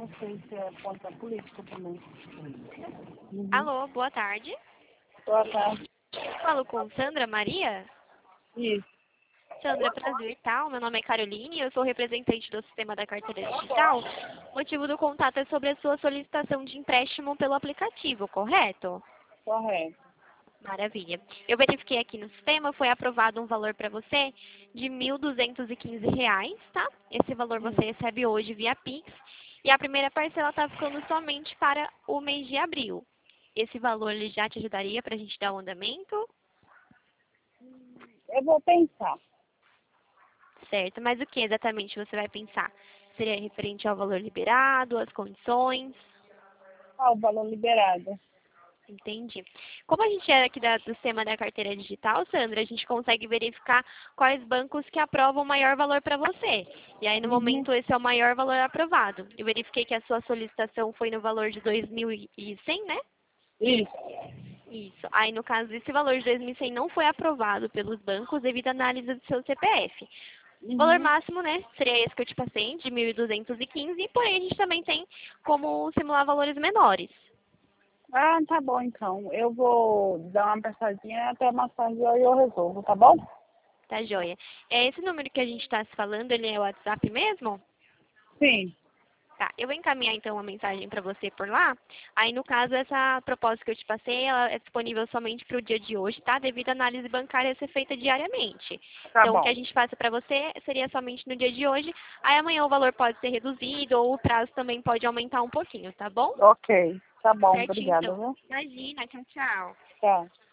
Não sei se é contra a política também. Alô, boa tarde. Boa tarde. Falo com Sandra Maria. Isso. Sandra, prazer, tal. Meu nome é Caroline, eu sou representante do sistema da carteira digital. O motivo do contato é sobre a sua solicitação de empréstimo pelo aplicativo, correto? Correto. Maravilha. Eu verifiquei aqui no sistema, foi aprovado um valor para você de R$ 1.215, tá? Esse valor você recebe hoje via Pix. E a primeira parcela está ficando somente para o mês de abril. Esse valor ele já te ajudaria para a gente dar o andamento? Eu vou pensar. Certo, mas o que exatamente você vai pensar? Seria referente ao valor liberado, às condições? O valor liberado. Entendi. Como a gente é aqui do sistema da carteira digital, Sandra, a gente consegue verificar quais bancos que aprovam o maior valor para você. E aí, no momento, esse é o maior valor aprovado. Eu verifiquei que a sua solicitação foi no valor de 2.100, né? Isso. Isso. Aí, no caso, esse valor de 2.100 não foi aprovado pelos bancos devido à análise do seu CPF. O valor máximo, né, seria esse que eu te passei, de 1.215, porém a gente também tem como simular valores menores. Ah, tá bom então. Eu vou dar uma pensadinha até mais tarde eu resolvo, tá bom? Tá, joia? É esse número que a gente está se falando, ele é o WhatsApp mesmo? Sim. Tá, eu vou encaminhar então uma mensagem para você por lá. Aí, no caso, essa proposta que eu te passei, ela é disponível somente para o dia de hoje, tá? Devido à análise bancária ser feita diariamente. Tá Então, o que bom. a gente passa para você seria somente no dia de hoje. Aí, amanhã o valor pode ser reduzido ou o prazo também pode aumentar um pouquinho, tá bom? Ok. Tá bom. Certinho, Obrigada, então. viu? Imagina, tchau, tchau. Tchau.